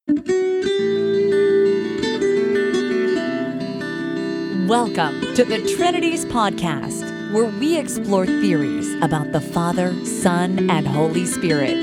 Welcome to the Trinities Podcast, where we explore theories about the Father, Son, and Holy Spirit.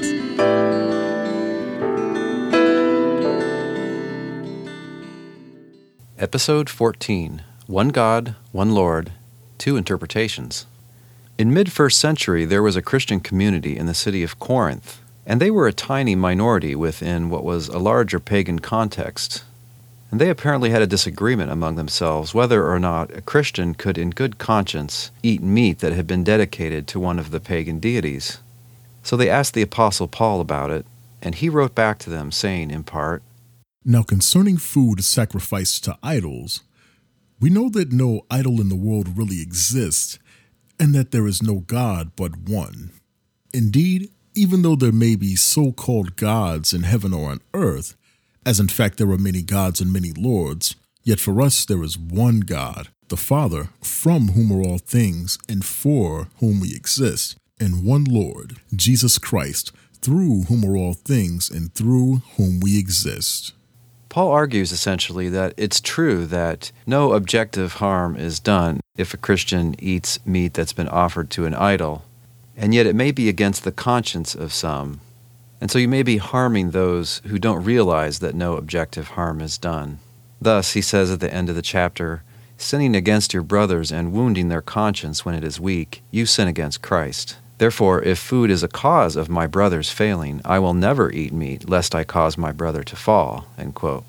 Episode 14, One God, One Lord, Two Interpretations. In mid-first century, there was a Christian community in the city of Corinth, and they were a tiny minority within what was a larger pagan context. And they apparently had a disagreement among themselves whether or not a Christian could in good conscience eat meat that had been dedicated to one of the pagan deities. So they asked the Apostle Paul about it, and he wrote back to them saying in part, "Now concerning food sacrificed to idols, we know that no idol in the world really exists, and that there is no God but one. Indeed, even though there may be so-called gods in heaven or on earth, as in fact there are many gods and many lords, yet for us there is one God, the Father, from whom are all things and for whom we exist, and one Lord, Jesus Christ, through whom are all things and through whom we exist." Paul argues essentially that it's true that no objective harm is done if a Christian eats meat that's been offered to an idol, and yet it may be against the conscience of some. And so you may be harming those who don't realize that no objective harm is done. Thus, he says at the end of the chapter, "Sinning against your brothers and wounding their conscience when it is weak, you sin against Christ. Therefore, if food is a cause of my brother's failing, I will never eat meat, lest I cause my brother to fall." End quote.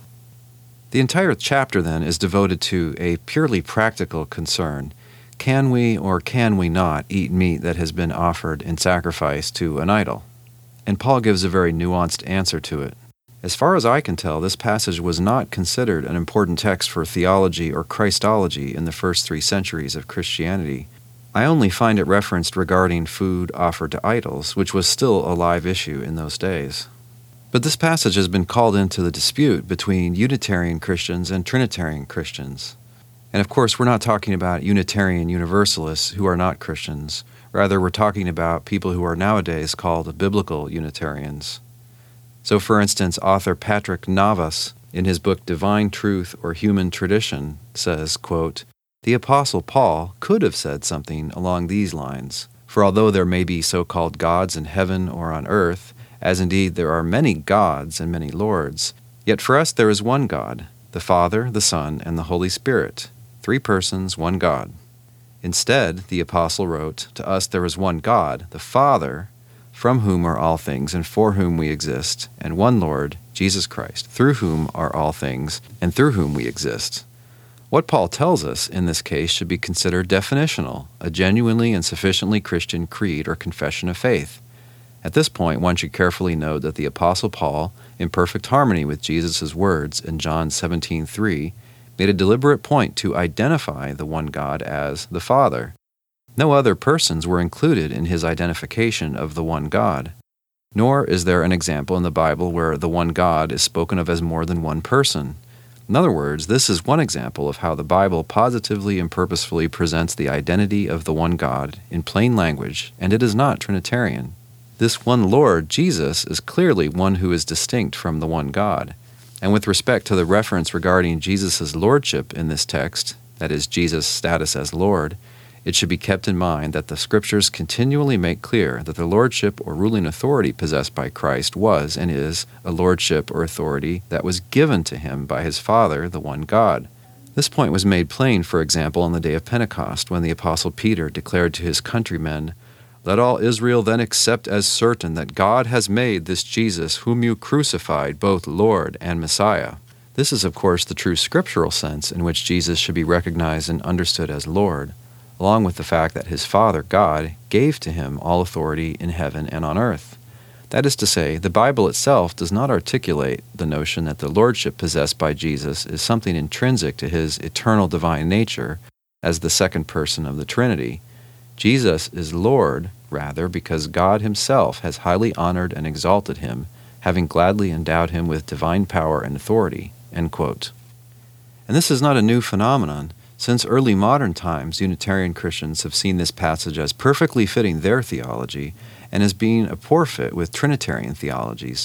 The entire chapter, then, is devoted to a purely practical concern. Can we or can we not eat meat that has been offered in sacrifice to an idol? And Paul gives a very nuanced answer to it. As far as I can tell, this passage was not considered an important text for theology or Christology in the first 3 centuries of Christianity. I only find it referenced regarding food offered to idols, which was still a live issue in those days. But this passage has been called into the dispute between Unitarian Christians and Trinitarian Christians. And of course, we're not talking about Unitarian Universalists who are not Christians. Rather, we're talking about people who are nowadays called biblical Unitarians. So, for instance, author Patrick Navas, in his book Divine Truth or Human Tradition, says, quote, "The Apostle Paul could have said something along these lines, for although there may be so-called gods in heaven or on earth, as indeed there are many gods and many lords, yet for us there is one God, the Father, the Son, and the Holy Spirit, 3 persons, one God. Instead, the Apostle wrote, to us there is one God, the Father, from whom are all things and for whom we exist, and one Lord, Jesus Christ, through whom are all things and through whom we exist." What Paul tells us in this case should be considered definitional, a genuinely and sufficiently Christian creed or confession of faith. At this point, one should carefully note that the Apostle Paul, in perfect harmony with Jesus' words in John 17:3, made a deliberate point to identify the one God as the Father. No other persons were included in his identification of the one God. Nor is there an example in the Bible where the one God is spoken of as more than one person. In other words, this is one example of how the Bible positively and purposefully presents the identity of the one God in plain language, and it is not Trinitarian. This one Lord, Jesus, is clearly one who is distinct from the one God. And with respect to the reference regarding Jesus' lordship in this text, that is, Jesus' status as Lord, it should be kept in mind that the Scriptures continually make clear that the lordship or ruling authority possessed by Christ was and is a lordship or authority that was given to him by his Father, the one God. This point was made plain, for example, on the day of Pentecost, when the Apostle Peter declared to his countrymen, "Let all Israel then accept as certain that God has made this Jesus, whom you crucified, both Lord and Messiah." This is, of course, the true scriptural sense in which Jesus should be recognized and understood as Lord, along with the fact that his Father, God, gave to him all authority in heaven and on earth. That is to say, the Bible itself does not articulate the notion that the lordship possessed by Jesus is something intrinsic to his eternal divine nature as the second person of the Trinity. Jesus is Lord, rather, because God himself has highly honored and exalted him, having gladly endowed him with divine power and authority. End quote. And this is not a new phenomenon. Since early modern times, Unitarian Christians have seen this passage as perfectly fitting their theology and as being a poor fit with Trinitarian theologies.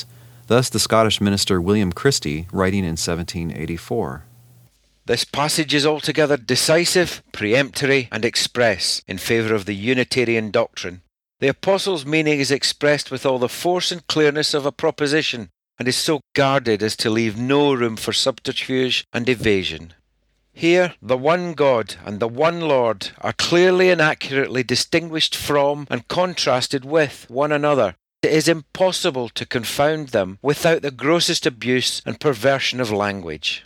Thus the Scottish minister William Christie, writing in 1784. This passage is altogether decisive, peremptory, and express in favour of the Unitarian doctrine. The Apostle's meaning is expressed with all the force and clearness of a proposition, and is so guarded as to leave no room for subterfuge and evasion. Here, the one God and the one Lord are clearly and accurately distinguished from and contrasted with one another. It is impossible to confound them without the grossest abuse and perversion of language.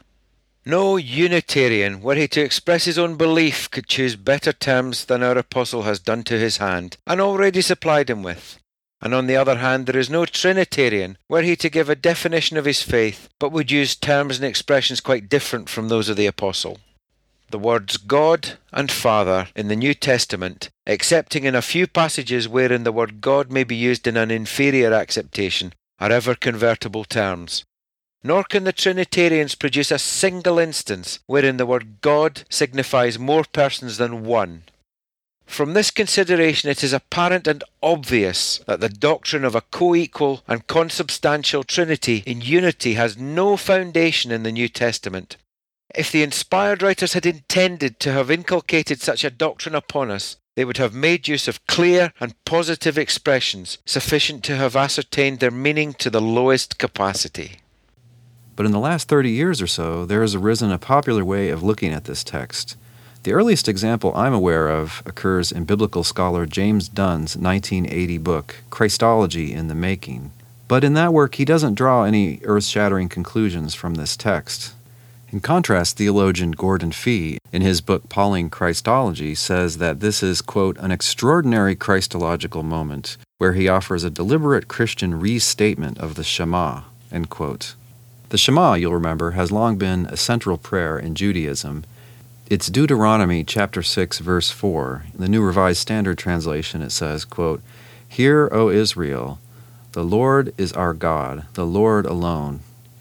No Unitarian, were he to express his own belief, could choose better terms than our Apostle has done to his hand, and already supplied him with. And on the other hand, there is no Trinitarian, were he to give a definition of his faith, but would use terms and expressions quite different from those of the Apostle. The words God and Father in the New Testament, excepting in a few passages wherein the word God may be used in an inferior acceptation, are ever convertible terms. Nor can the Trinitarians produce a single instance wherein the word God signifies more persons than one. From this consideration it is apparent and obvious that the doctrine of a co-equal and consubstantial Trinity in unity has no foundation in the New Testament. If the inspired writers had intended to have inculcated such a doctrine upon us, they would have made use of clear and positive expressions sufficient to have ascertained their meaning to the lowest capacity. But in the last 30 years or so, there has arisen a popular way of looking at this text. The earliest example I'm aware of occurs in biblical scholar James Dunn's 1980 book, Christology in the Making. But in that work, he doesn't draw any earth-shattering conclusions from this text. In contrast, theologian Gordon Fee, in his book Pauline Christology, says that this is, quote, an extraordinary Christological moment, where he offers a deliberate Christian restatement of the Shema, end quote. The Shema, you'll remember, has long been a central prayer in Judaism. It's Deuteronomy chapter 6, verse 4. In the New Revised Standard Translation, it says, quote, Hear, O Israel, the Lord is our God, the Lord alone.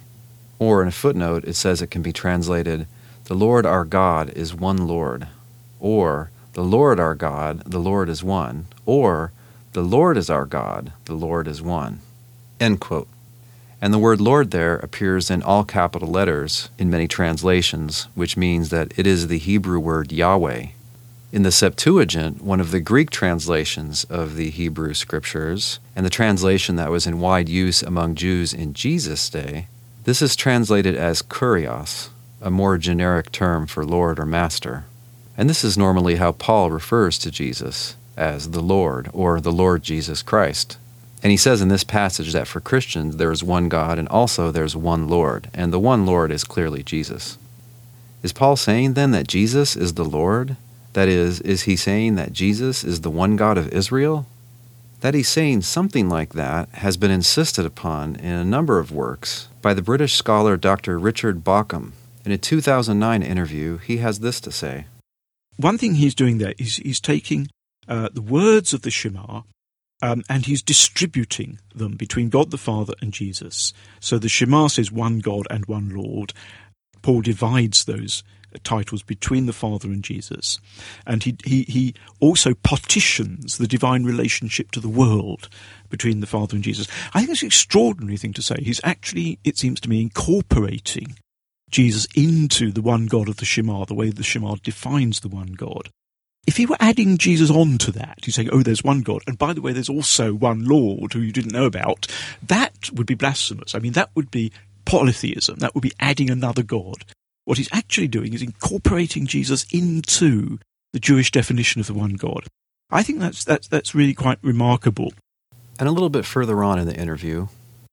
Or in a footnote, it says it can be translated, The Lord our God is one Lord. Or, The Lord our God, the Lord is one. Or, The Lord is our God, the Lord is one. End quote. And the word Lord there appears in all capital letters in many translations, which means that it is the Hebrew word Yahweh. In the Septuagint, one of the Greek translations of the Hebrew Scriptures, and the translation that was in wide use among Jews in Jesus' day, this is translated as Kurios, a more generic term for Lord or Master. And this is normally how Paul refers to Jesus, as the Lord, or the Lord Jesus Christ. And he says in this passage that for Christians there is one God and also there's one Lord, and the one Lord is clearly Jesus. Is Paul saying then that Jesus is the Lord? That is he saying that Jesus is the one God of Israel? That he's saying something like that has been insisted upon in a number of works by the British scholar Dr. Richard Bauckham. In a 2009 interview, he has this to say. One thing he's doing there is he's taking the words of the Shema and he's distributing them between God the Father and Jesus. So the Shema says one God and one Lord. Paul divides those titles between the Father and Jesus. And he also partitions the divine relationship to the world between the Father and Jesus. I think it's an extraordinary thing to say. He's actually, it seems to me, incorporating Jesus into the one God of the Shema, the way the Shema defines the one God. If he were adding Jesus on to that, he's saying, oh, there's one God, and by the way, there's also one Lord who you didn't know about, that would be blasphemous. I mean, that would be polytheism. That would be adding another God. What he's actually doing is incorporating Jesus into the Jewish definition of the one God. I think that's really quite remarkable. And a little bit further on in the interview,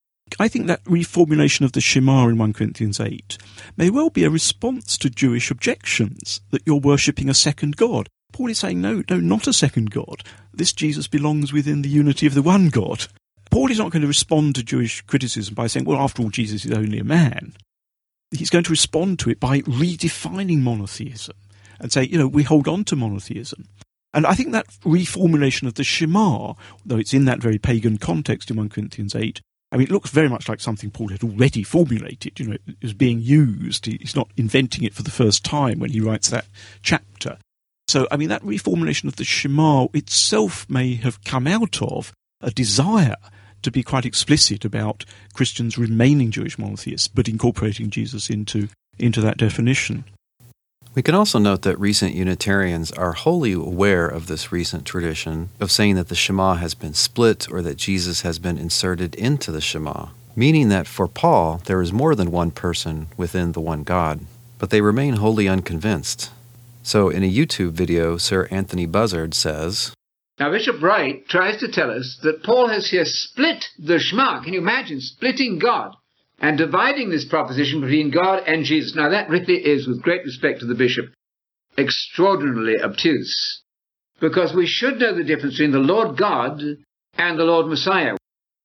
I think that reformulation of the Shema in 1 Corinthians 8 may well be a response to Jewish objections that you're worshipping a second God. Paul is saying, no, not a second God. This Jesus belongs within the unity of the one God. Paul is not going to respond to Jewish criticism by saying, well, after all, Jesus is only a man. He's going to respond to it by redefining monotheism and say, we hold on to monotheism. And I think that reformulation of the Shema, though it's in that very pagan context in 1 Corinthians 8, I mean, it looks very much like something Paul had already formulated. It was being used. He's not inventing it for the first time when he writes that chapter. So, I mean, that reformulation of the Shema itself may have come out of a desire to be quite explicit about Christians remaining Jewish monotheists, but incorporating Jesus into that definition. We can also note that recent Unitarians are wholly aware of this recent tradition of saying that the Shema has been split or that Jesus has been inserted into the Shema, meaning that for Paul there is more than one person within the one God, but they remain wholly unconvinced. So in a YouTube video, Sir Anthony Buzzard says, Now Bishop Wright tries to tell us that Paul has here split the Shema. Can you imagine splitting God and dividing this proposition between God and Jesus? Now that really is, with great respect to the bishop, extraordinarily obtuse, because we should know the difference between the Lord God and the Lord Messiah.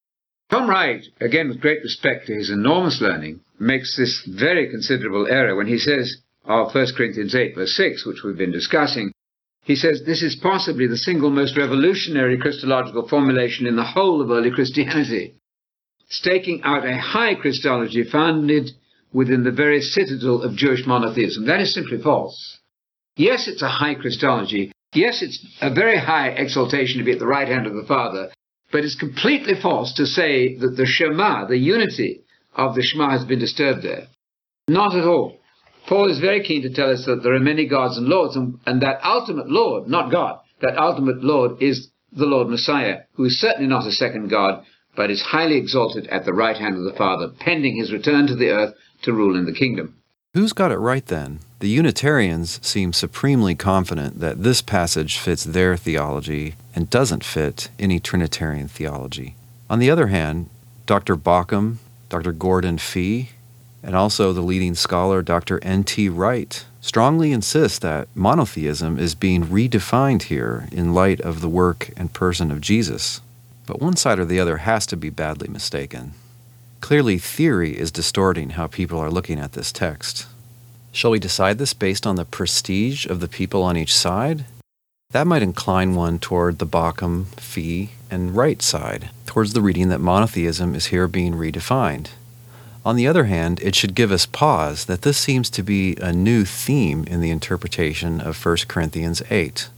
Tom Wright, again with great respect to his enormous learning, makes this very considerable error when he says of 1 Corinthians 8 verse 6, which we've been discussing, he says this is possibly the single most revolutionary Christological formulation in the whole of early Christianity, staking out a high Christology founded within the very citadel of Jewish monotheism. That is simply false. Yes, it's a high Christology. Yes, it's a very high exaltation to be at the right hand of the Father, but it's completely false to say that the Shema, the unity of the Shema, has been disturbed there. Not at all. Paul is very keen to tell us that there are many gods and lords, and that ultimate Lord, not God, that ultimate Lord is the Lord Messiah, who is certainly not a second God, but is highly exalted at the right hand of the Father, pending his return to the earth to rule in the kingdom. Who's got it right then? The Unitarians seem supremely confident that this passage fits their theology and doesn't fit any Trinitarian theology. On the other hand, Dr. Bauckham, Dr. Gordon Fee, and also the leading scholar Dr. N.T. Wright strongly insist that monotheism is being redefined here in light of the work and person of Jesus. But one side or the other has to be badly mistaken. Clearly, theory is distorting how people are looking at this text. Shall we decide this based on the prestige of the people on each side? That might incline one toward the Bauckham, Fee, and Wright side, towards the reading that monotheism is here being redefined. On the other hand, it should give us pause that this seems to be a new theme in the interpretation of 1 Corinthians 8.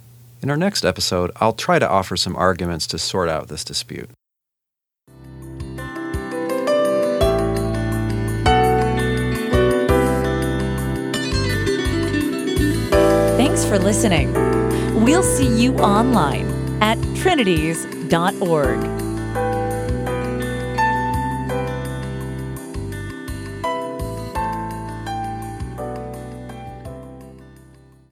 In our next episode, I'll try to offer some arguments to sort out this dispute. Thanks for listening. We'll see you online at trinities.org.